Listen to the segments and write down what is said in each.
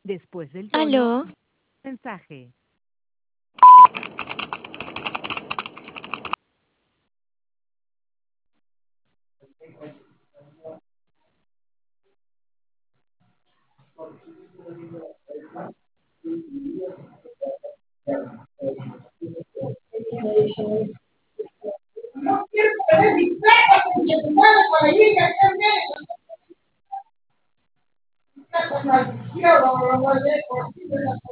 Después del tono, Aló, mensaje. No quiero perder mi plata, concha tu madre, para ir a hacerme plata maldición, lo guardé por aquí de la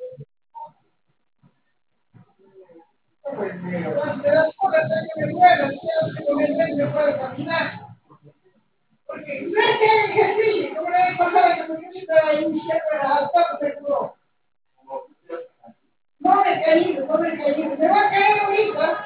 de las cosas que me mueven, que me puedo caminar. Porque no es que el ejercicio, como la vez pasada que me puse para iniciar para adaptar, me curó. No me he caído, no me he caído. Me va a caer ahorita.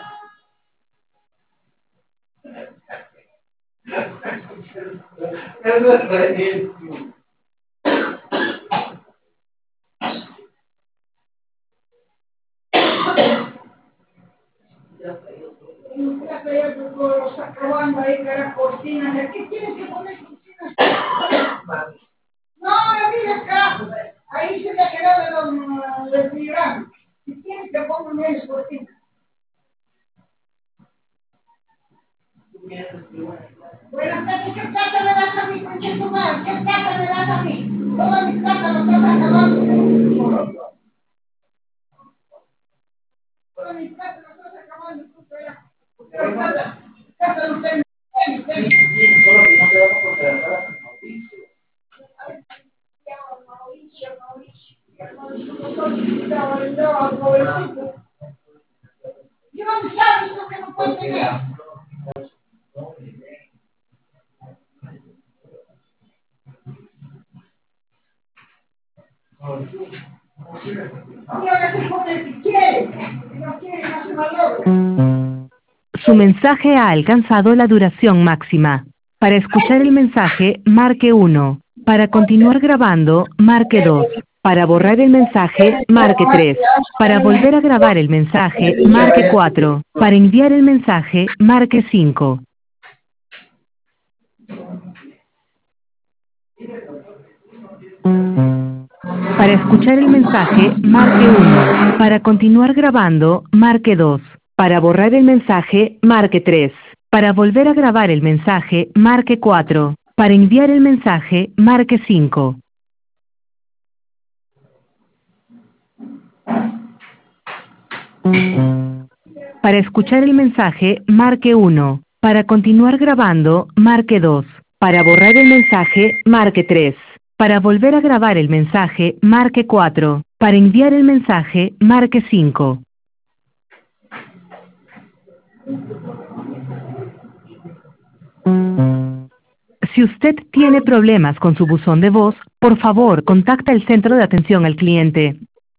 En mi casa ya los acabando ahí que eran cortinas. ¿Qué tienes que poner cortinas? No, mira acá. Ahí se le ha quedado el programa. Si tienes que poner menos cortinas. Buenas tardes, ¿qué plata me das a mí, concha tu madre? ¿Qué plata me das a mí? Toda mi plata lo estás acabando. Toda mi plata lo estás acabando, puto ya. Porque la plata no está en mi tenis. Solo que no te vamos a contratar a Mauricio. Mauricio. ¿Y dónde sabes tú que no puede tener? Y ahora se pone el que quiere. Si no quiere, no se valora. Su mensaje ha alcanzado la duración máxima. Para escuchar el mensaje, marque 1. Para continuar grabando, marque 2. Para borrar el mensaje, marque 3. Para volver a grabar el mensaje, marque 4. Para enviar el mensaje, marque 5. Para escuchar el mensaje, marque 1. Para continuar grabando, marque 2. Para borrar el mensaje, marque 3. Para volver a grabar el mensaje, marque 4. Para enviar el mensaje, marque 5. Para escuchar el mensaje, marque 1. Para continuar grabando, marque 2. Para borrar el mensaje, marque 3. Para volver a grabar el mensaje, marque 4. Para enviar el mensaje, marque 5. Si usted tiene problemas con su buzón de voz, por favor, contacte el centro de atención al cliente.